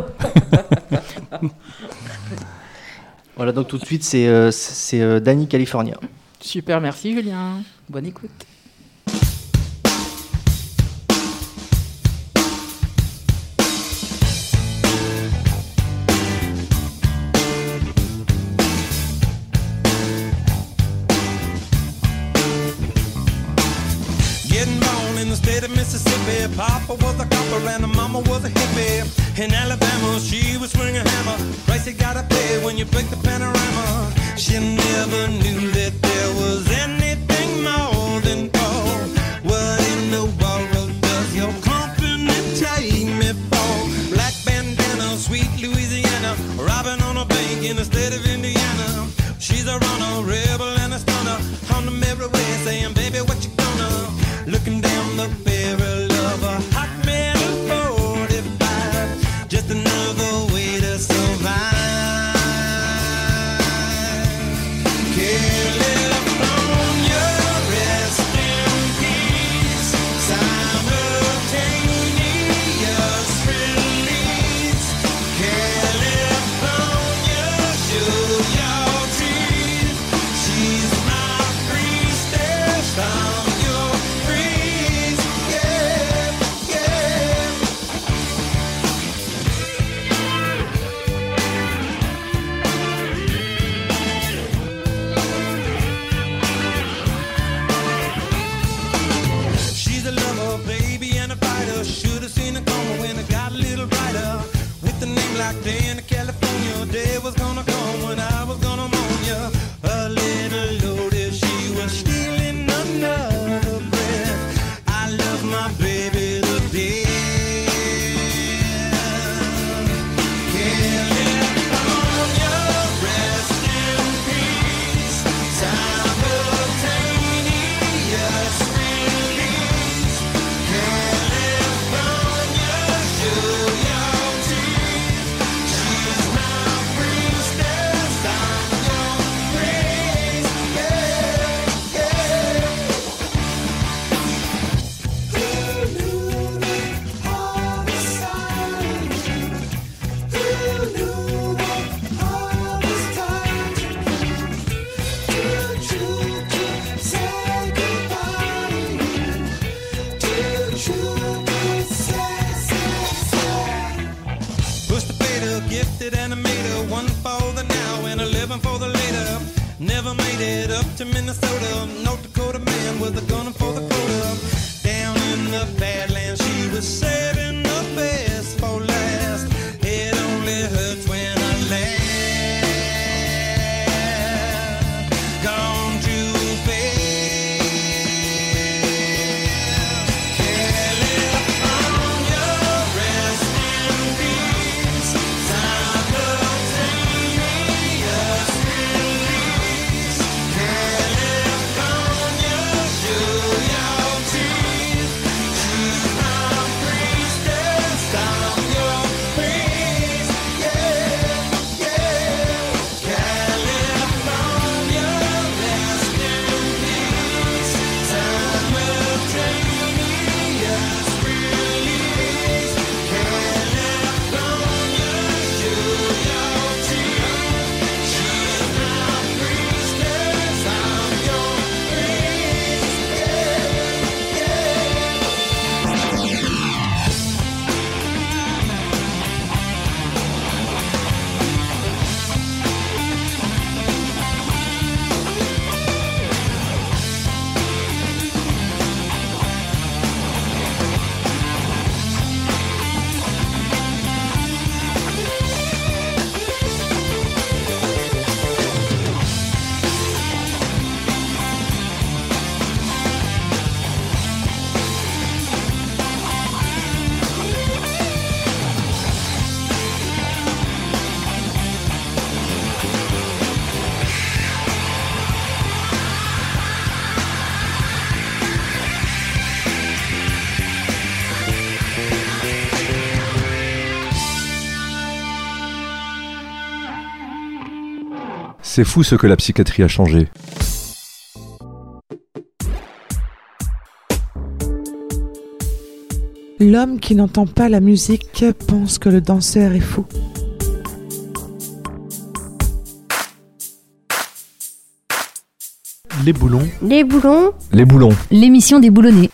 Voilà, donc tout de suite c'est euh, c'est euh, Danny California. Super, merci Julien. Bonne écoute. Mississippi, Papa was a copper and Mama was a hippie. In Alabama, she was swinging a hammer. Price you gotta pay when you break the panorama. She never knew that there was anything more than gold. What in the world does your company take me for? Black bandana, sweet Louisiana, robbing on a bank in the state of Indiana. She's a runner, rebel and a stunner. On the mirror way saying, baby, what you gonna? Looking down the barrel of a hot metal forty-five, just another way to survive. California, dark day in California. Day was gonna come when I was gonna mourn ya. A little loaded, she was stealing another breath. I love my baby to death. California, rest in peace. Simultaneous release. California, show your teeth. She's my priestess, I'm your praise. Yeah, yeah. Who knew that all the silence? Who knew that all this time to to to say goodbye? To to say say say. Push the fader, gifted animator, one for the now and eleven for the later. Never made it up to Minnesota. North Dakota man with a gun for the quota. Down in the Badlands, she was saving the best for last. It only hurts when I laugh. Gone too fast. California, rest in peace. Simultaneous release. California, show your teeth. She's my priestess, I'm your priest. Yeah, yeah. California, rest in peace. Simultaneous release. California, show your teeth. She's my priestess, I'm your priest. Yeah, yeah. C'est fou ce que la psychiatrie a changé. L'homme qui n'entend pas la musique pense que le danseur est fou. Les boulons. Les boulons. Les boulons. L'émission des boulonnais.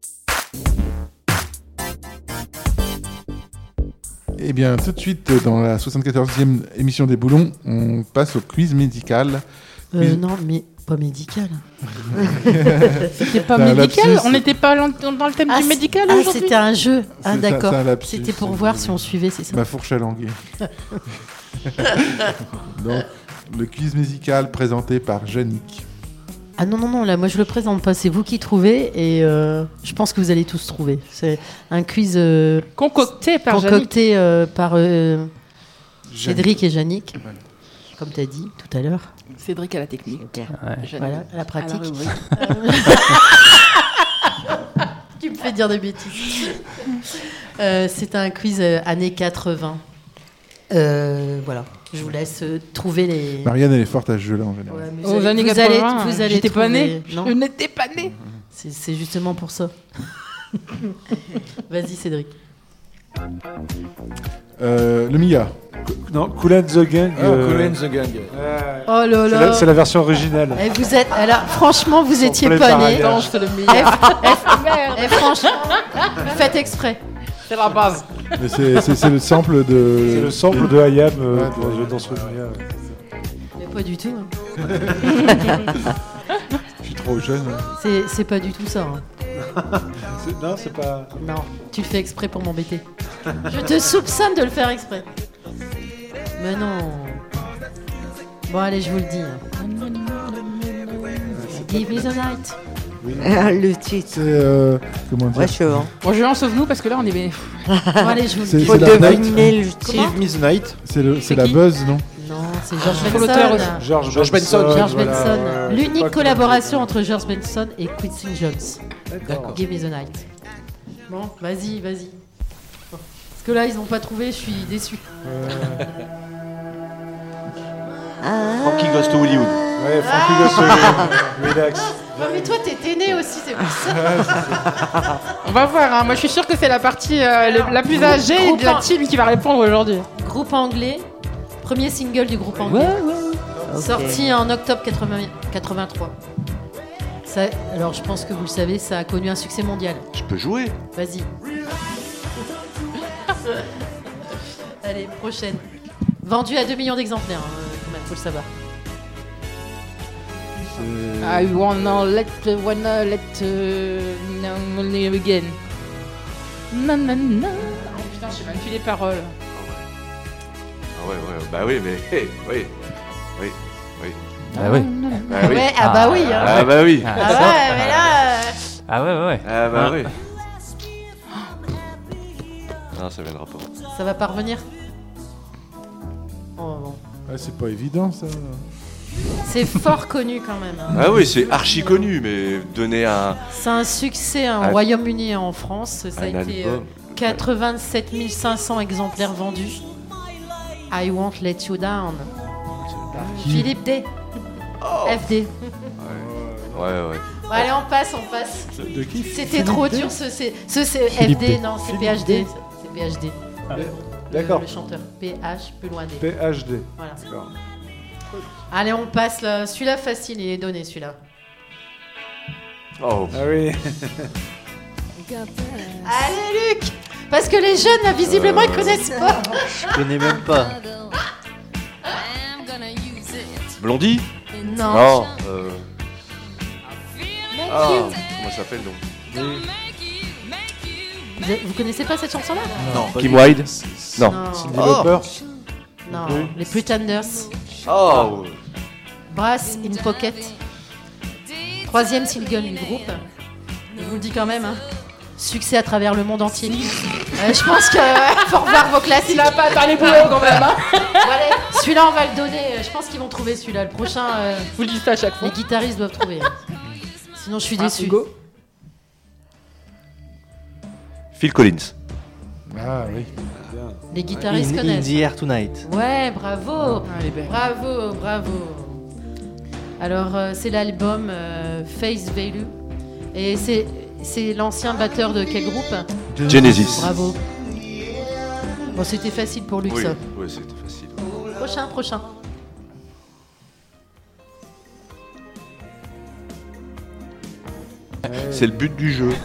Eh bien, tout de suite, dans la soixante-quatorzième émission des boulons, on passe au quiz médical. Euh, Quiz- non, mais pas médical. C'était pas C'est un médical. lapsus. On n'était pas dans dans le thème Ah, du c'est- médical ah, aujourd'hui. c'était un jeu. Ah, C'est- d'accord. c'est un lapsus, C'était pour c'est- voir si on suivait, c'est ça. Ma fourche à languer. Donc, le quiz musical présenté par Yannick. Ah non, non, non, là, moi je le présente pas. C'est vous qui trouvez et euh, je pense que vous allez tous trouver. C'est un quiz euh, concocté par concocté euh, par euh, Yannick. Cédric et Yannick, comme tu as dit tout à l'heure. Cédric à la technique. Ouais. Voilà, à la pratique. À la rubrique. Tu me fais dire des bêtises. Euh, c'est un quiz euh, années quatre-vingts. Euh, voilà, je vous laisse euh, trouver les. Marianne, elle est forte à ce jeu-là en général. Ouais, mais Aux vous allez- années vous allez- quatre-vingts, vous allez j'étais pas trouver- née. Non. Je n'étais pas née. C'est c'est justement pour ça. Vas-y, Cédric. Euh, le Mia. Non, Kool and the Gang. Ah, Kool and the Gang. Euh, Oh là c'est là. la- C'est la version originale. Eh, vous êtes, alors, franchement, vous étiez plein pas par nés. ailleurs. Non, je te le mets. Eh, eh, Merde. eh, franchement, faites exprès. C'est la base. Mais c'est- c'est c'est le sample de. C'est le sample de I Am euh, Ouais, dans, de- dans ce Mia. Mais pas du tout. hein. Je suis trop jeune. hein. C'est c'est pas du tout ça. hein. C'est- Non, c'est pas. Non, tu le fais exprès pour m'embêter. Je te soupçonne de le faire exprès. Mais non. Bon, allez, je vous le dis. Give me the night. Le titre. C'est. Euh, comment dire Ouais, je hein. Bon, je lance sauve-nous parce que là, on est. Bon, allez, je vous le C'est- dis. Faut c'est la deviner le titre. Give me the night. C'est le- C'est c'est la qui buzz, non? Non, c'est George Faut l'auteur aussi. Benson. George, George Benson. George voilà, Benson. ouais, ouais, je L'unique crois que- collaboration entre George Benson et Quincy Jones. D'accord. Give me the night. Bon, vas-y, vas-y. Bon. Parce que là, ils n'ont pas trouvé, je suis déçu. Frankie Goes to Hollywood. Ouais, Frankie Goes to Hollywood. Relax. Non, mais toi, t'étais né aussi, c'est pour ça. On va voir, hein. Moi je suis sûre que c'est la partie euh, le- la plus âgée Groupe de la en- team qui va répondre aujourd'hui. Groupe anglais, premier single du groupe anglais. Sorti en octobre quatre-vingts quatre-vingt-trois. Ça, alors, je pense que vous le savez, ça a connu un succès mondial. Je peux jouer. Vas-y. Allez, prochaine. Vendu à deux millions d'exemplaires, hein, quand même, faut le savoir. I wanna let, wanna let, uh, no, no, again. Non, non, non. Oh putain, je sais même plus les paroles. Ah ouais, ouais, bah oui, mais hey, oui, oui, oui. Ah oui. Bah oui. Ouais, ah bah oui. Hein. Ah bah oui. Ah ouais, mais là. euh, Ah ouais, ouais. Ah bah Ah. oui. Non, ça viendra pas. Ça va pas revenir. Oh, bon. Ouais, c'est pas évident, ça. C'est fort connu quand même. hein. Ah oui, c'est archi connu, mais donner un, C'est un succès hein, au Un- Royaume-uni et en France. Ça a un été euh, album. quatre-vingt-sept mille cinq cents exemplaires vendus. I won't let you down. Philippe D. F D. Ouais, ouais. Bon, allez, on passe, on passe. De qui? C'était trop dur ce c'est ce c'est Philippe F D, D. non, c'est Philippe P H D. D. C'est P H D. Le- D'accord. Le chanteur. P H, plus loin D. P H D. Voilà. D'accord. Allez, on passe là. Celui-là facile, il est donné celui-là. Oh. Ah oui. Allez, Luc. Parce que les jeunes, là, visiblement, ils connaissent pas. Je connais même pas. Blondie. Non. Non. Euh... Make Ah, you. comment ça s'appelle donc Vous, vous connaissez pas cette chanson-là? Non. Kim Wilde. Non. Non. Cindy Oh. Lauper. Non, Oui. les Pretenders. Oh. Brass in Pocket. Troisième single du groupe. Je vous le dis quand même, hein. Succès à travers le monde entier. Euh, je pense que faut revoir vos classiques. Il a pas atteint les boulots quand même. Hein. Bon, allez, celui-là, on va le donner. Je pense qu'ils vont trouver celui-là. Le prochain, euh, Vous le dites ça à chaque fois. les guitaristes doivent trouver. Sinon, je suis Ah, déçu. Hugo. Phil Collins. Ah oui. Les guitaristes In, in connaissent. the air tonight. Ouais, bravo. Ah, elle est belle. Bravo, bravo. Alors, euh, c'est l'album euh, Face Value. Et c'est, c'est l'ancien batteur de quel groupe? Genesis. Bravo. Bon, c'était facile pour Luc, Oui, ça. oui, c'était facile. Prochain, prochain. C'est le but du jeu.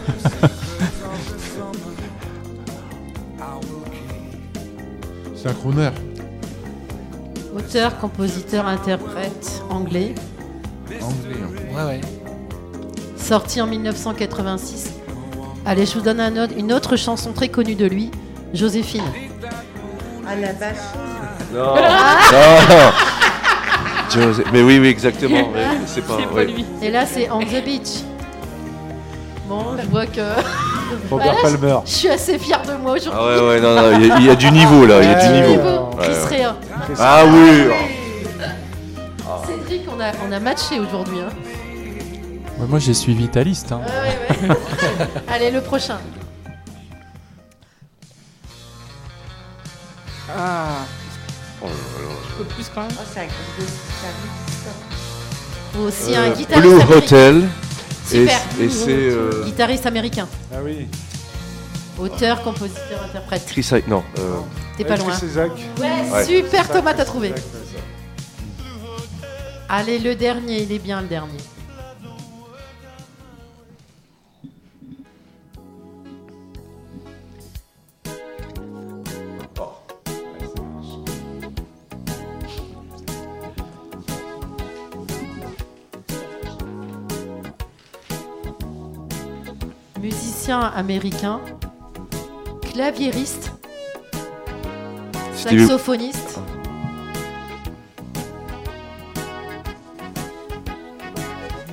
C'est un crooner. Auteur, compositeur, interprète anglais. Anglais. hein. Ouais, ouais. Sorti en mille neuf cent quatre-vingt-six. Allez, je vous donne un autre- une autre chanson très connue de lui, Joséphine. À la vache. Non. Non. José- Mais oui, oui, exactement. Mais c'est pas. C'est pas oui. lui. Et là, c'est On the Beach. Bon, je vois que Robert Voilà, Palmer. je suis assez fière de moi aujourd'hui. Ah ouais, ouais, non, non, il y, a- il y a du niveau là, il y a du Ouais, niveau. ouais, Ouais, Chris ouais. Rea. Ah oui. Cédric, on a, on a matché aujourd'hui. Hein. Ouais, moi, j'ai suivi ta liste. Hein. Ouais, ouais, ouais. Allez, le prochain. Ah. Oh là là. Un peu plus quand même. Oh, c'est un groupe de ça. Aussi Euh, un guitariste Blue américain. Hotel. Et, Super. et c'est euh, Guitariste américain. Ah oui. Auteur, compositeur, interprète. Chris Hyde. Non. Euh, T'es pas Chris loin. Isaac. Ouais, Ouais. super Isaac, Thomas, t'as Chris trouvé. Isaac, ouais, ça. Allez, le dernier, il est bien le dernier. Musicien américain, claviériste, Stevie- saxophoniste,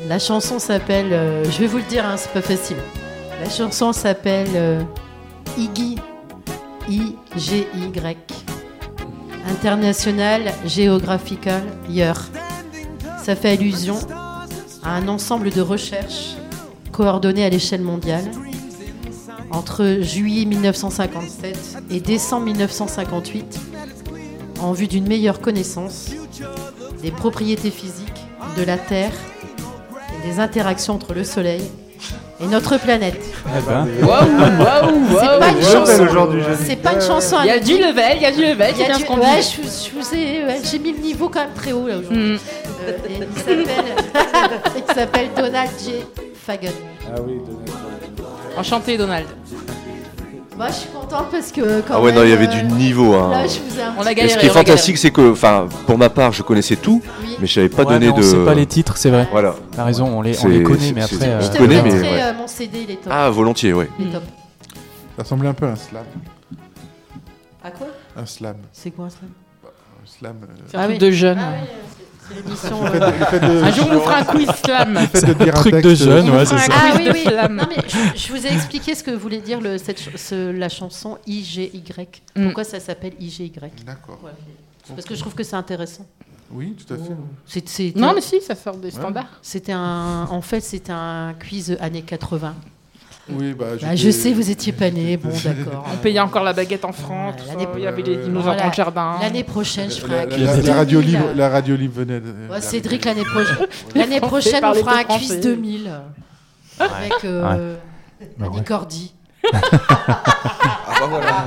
La chanson s'appelle, euh, je vais vous le dire, hein, c'est pas facile. La chanson s'appelle euh, Iggy, I G Y, International Geographical Year. Ça fait allusion à un ensemble de recherches coordonnées à l'échelle mondiale entre juillet mille neuf cent cinquante-sept et décembre mille neuf cent cinquante-huit en vue d'une meilleure connaissance des propriétés physiques de la Terre et des interactions entre le Soleil et notre planète. Eh ben. Waouh, waouh, C'est waouh. pas une chanson. aujourd'hui, j'ai C'est dit. pas une chanson. Il y a du level, il y a du level, Il y c'est a bien du- ce qu'on ouais, dit. je, je vous ai, ouais, j'ai mis le niveau quand même très haut là aujourd'hui. Mm. Euh, et il s'appelle, il s'appelle Donald J. Fagan. Ah oui, Donald. Enchanté, Donald. Moi, je suis contente parce que quand Ah ouais, même, non, il y avait euh, du niveau. Hein. Là, je vous ai un On a petit galéré. Et ce qui est on a fantastique, c'est que, enfin, pour ma part, je connaissais tout, Oui. mais je savais pas Ouais, donner mais on de. sait pas les titres, c'est vrai. Voilà. T'as raison, on les, on C'est- les connaît, mais c'est- après. c'est- euh, Je je te connais, mais mettrai ouais. euh, mon C D, il est top. Ah, volontiers, ouais. Il est top. Ça ressemblait un peu à un slam. À quoi? Un slam. C'est quoi ça? Un slam. euh, C'est un truc de jeune. Ah oui, euh, c'est c'est l'émission. le fait euh, de- le fait de- Un jour, on vous fera un quiz slam. Le fait de dire un truc de texte, jeune, euh, ouais, c'est ça. Ah oui, de oui. flamme. Non, mais je, je vous ai expliqué ce que voulait dire le, cette, ch- ce- la chanson I G Y. Mm. Pourquoi ça s'appelle I G Y? D'accord. Ouais. C'est parce que je trouve que c'est intéressant. Oui, tout à fait. C'est- c'est- Non, mais si, ça sort des standards. C'était un, en fait, c'était un quiz années quatre-vingts. Oui, bah, Bah, je sais, vous étiez pas né, bon, d'accord. On payait encore la baguette en francs, tout ça. l'année- Il y avait les dinosaures Voilà. dans le jardin. L'année prochaine, je ferai La, un la- quiz. la- la deux radio mille. libre, la radio libre venait. De, Ouais, Cédric, l'année prochaine, l'année Français prochaine, on parlaient fera un que quiz français. deux mille avec euh, Annie ouais. Cordy. Ah bah voilà.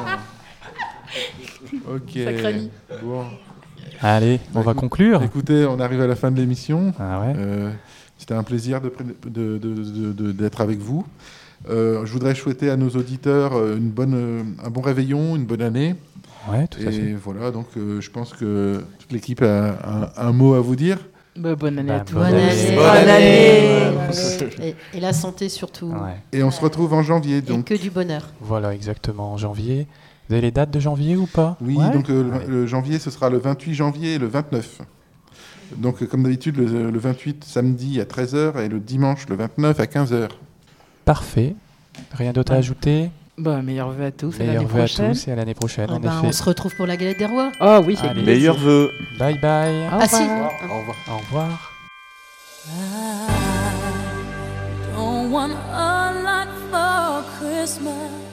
Ok. Sacré lit. Bon. Allez, on va Écoute- conclure. Écoutez, on arrive à la fin de l'émission. Ah ouais. Euh, C'était un plaisir de pré- de- de- de- de- d'être avec vous. Euh, je voudrais souhaiter à nos auditeurs euh, une bonne, euh, un bon réveillon, une bonne année. Ouais, tout à Et fait. voilà, donc euh, je pense que toute l'équipe a un, un mot à vous dire. Bah, bonne année à Bah, tous. Bonne année. Bonne année. Et, et la santé surtout. Ouais. Et on se retrouve en janvier. Et Donc. que du bonheur. Voilà, exactement, en janvier. Vous avez les dates de janvier ou pas? Oui, Ouais. donc euh, le- Ouais. le janvier, ce sera le vingt-huit janvier et le vingt-neuf. Donc, euh, comme d'habitude, le, le vingt-huit samedi à treize heures et le dimanche le vingt-neuf à quinze heures. Parfait. Rien d'autre à ajouter? Bah, meilleurs vœux à tous. À l'année Meilleurs vœux à prochaine. tous et à l'année prochaine, Ah en ben, effet. on se retrouve pour la galette des rois. Oh oui, c'est Allez. Meilleurs vœux. Bye bye. Ah si. Au revoir. Au revoir. Don't want a lot for Christmas.